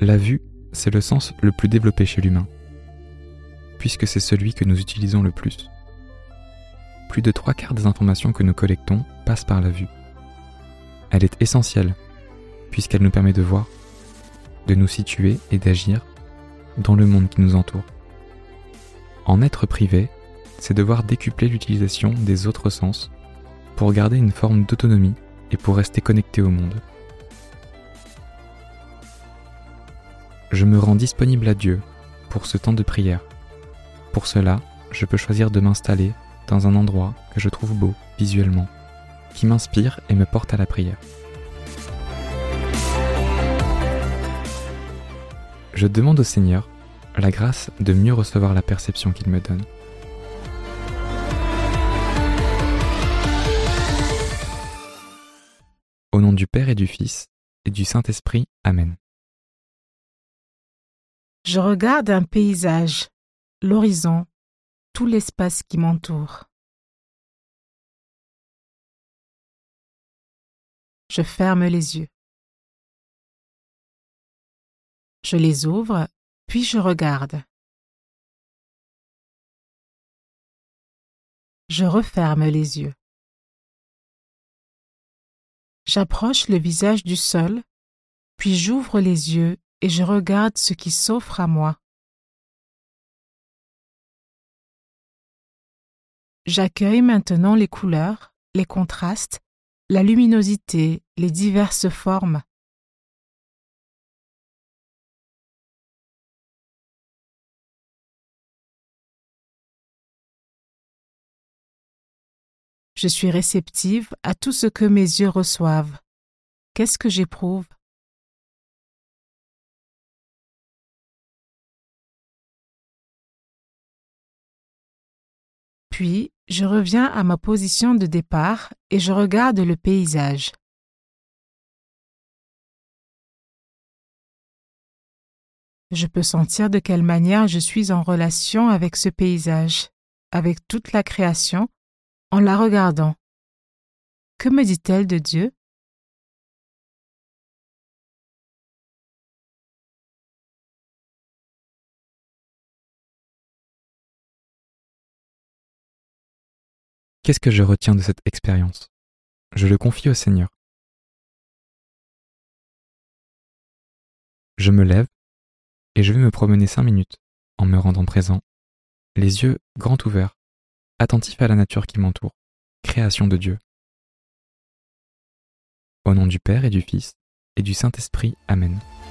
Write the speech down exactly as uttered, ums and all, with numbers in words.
La vue, c'est le sens le plus développé chez l'humain, puisque c'est celui que nous utilisons le plus. Plus de trois quarts des informations que nous collectons passent par la vue. Elle est essentielle, puisqu'elle nous permet de voir, de nous situer et d'agir dans le monde qui nous entoure. En être privé, c'est devoir décupler l'utilisation des autres sens pour garder une forme d'autonomie et pour rester connecté au monde. Je me rends disponible à Dieu pour ce temps de prière. Pour cela, je peux choisir de m'installer dans un endroit que je trouve beau visuellement, qui m'inspire et me porte à la prière. Je demande au Seigneur la grâce de mieux recevoir la perception qu'il me donne. Au nom du Père et du Fils et du Saint-Esprit, Amen. Je regarde un paysage, l'horizon, tout l'espace qui m'entoure. Je ferme les yeux. Je les ouvre, puis je regarde. Je referme les yeux. J'approche le visage du sol, puis j'ouvre les yeux et je regarde ce qui s'offre à moi. J'accueille maintenant les couleurs, les contrastes, la luminosité, les diverses formes. Je suis réceptive à tout ce que mes yeux reçoivent. Qu'est-ce que j'éprouve? Puis, je reviens à ma position de départ et je regarde le paysage. Je peux sentir de quelle manière je suis en relation avec ce paysage, avec toute la création, en la regardant. Que me dit-elle de Dieu? Qu'est-ce que je retiens de cette expérience? Je le confie au Seigneur. Je me lève et je vais me promener cinq minutes en me rendant présent, les yeux grands ouverts, attentif à la nature qui m'entoure, création de Dieu. Au nom du Père et du Fils et du Saint-Esprit, Amen.